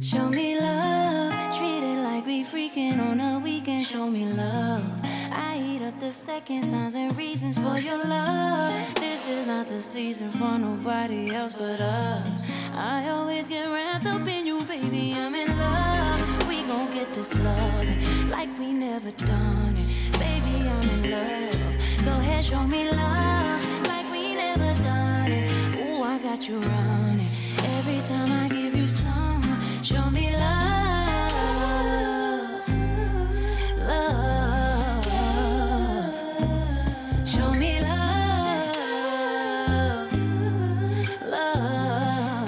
Show me love, treat it like we freaking on a weekend. Show me love. I eat up the seconds, times, and reasons for your love. This is not the season for nobody else but us. I always get wrapped up in you, baby. I'm in love. We gon' get this love like we never done it. Baby, I'm in love. Go ahead, show me love like we never done it. Ooh, I got you running. Every time I give you some, show me love, love. Show me love, love.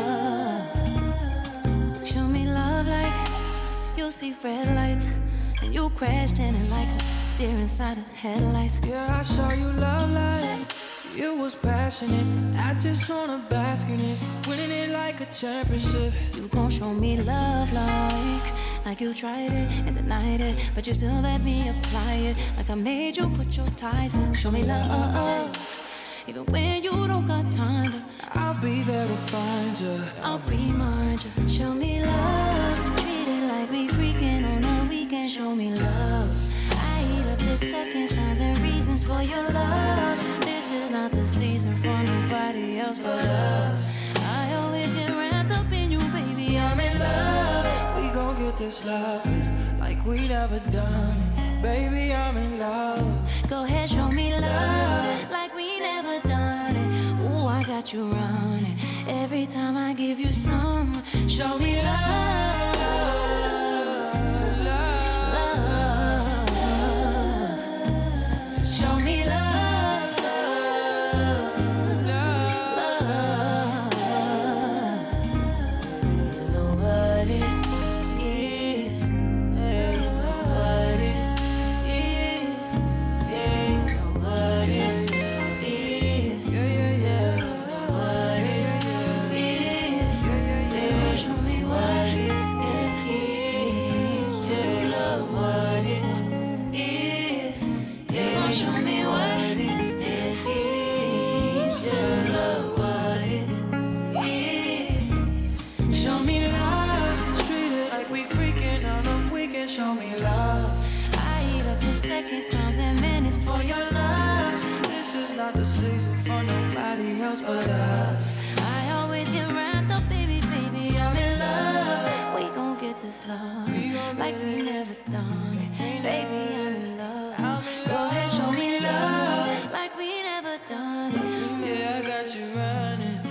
Show me love like you'll see red lights and you crashed in it like a deer inside of headlights. Yeah, I saw you love like you was passionate. I just wanna bask in it, winning it like a championship. You gon' show me love like you tried it and denied it, but you still let me apply it. Like I made you put your ties in. Show me love, even when you don't got time to. I'll be there to find you. I'll remind you. Show me love, treat it like we freaking on a weekend. Show me love. I eat up the seconds, times, and reasons for your love. This is not the season for nobody else but us. I always get wrapped up in you, baby. I'm in love. We gon' get this love like we never done it. Baby, I'm in love. Go ahead, show me love like we never done it. Ooh, I got you running. Every time I give you some, show me love, love. Show me love, love. You know what it is. You know what it is. Yeah, you know what it is. Yeah, yeah, yeah. What it is. Baby, show me what it is to love what it is. Yeah, show me what it is to love what it is. Show me love, Treat it like we freaking on a weekend. Show me love. I eat up the seconds, times, and minutes for your love. This is not the season for nobody else but us. I always get wrapped up, baby, baby, I'm in love. We gon' get this love like we never done it. Baby, I'm in love. Go ahead, show me love like we never done it. Yeah, I got you running.